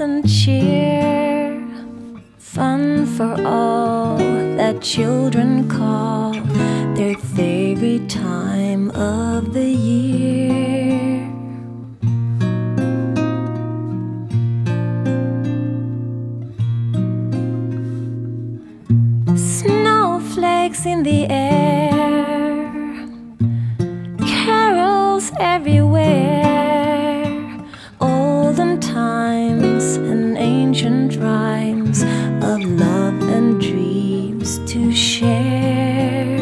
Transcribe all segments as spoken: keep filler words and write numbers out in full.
and cheer, fun for all that children call their favorite time of the year. Snowflakes in the air, carols everywhere, olden times and ancient rhymes of love and dreams to share.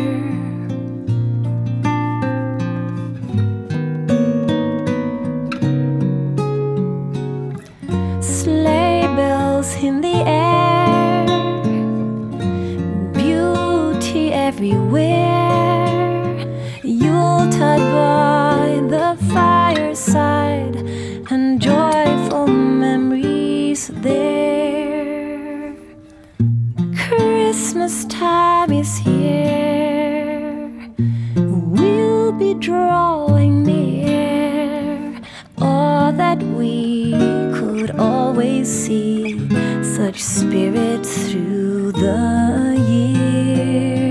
Sleigh bells in the air, beauty everywhere, Yuletide by the fireside, and joyful memories there. Christmas time is here, we'll be drawing near. All that we could always see, such spirit through the year.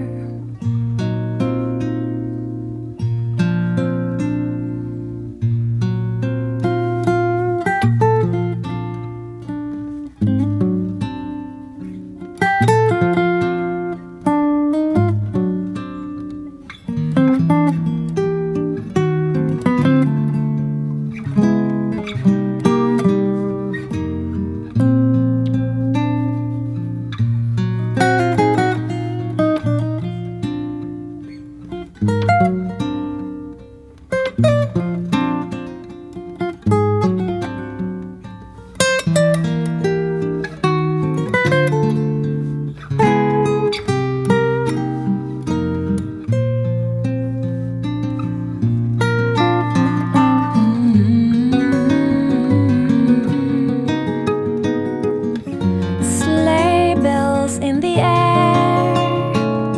In the air,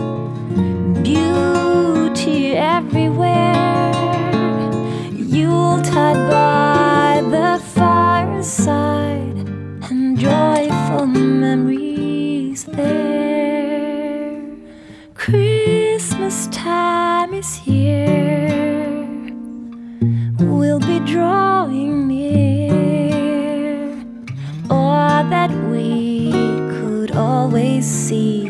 beauty everywhere, Yuletide by the fireside, and joyful memories there. Christmas time is here, we'll be drawing near. All that we could always see,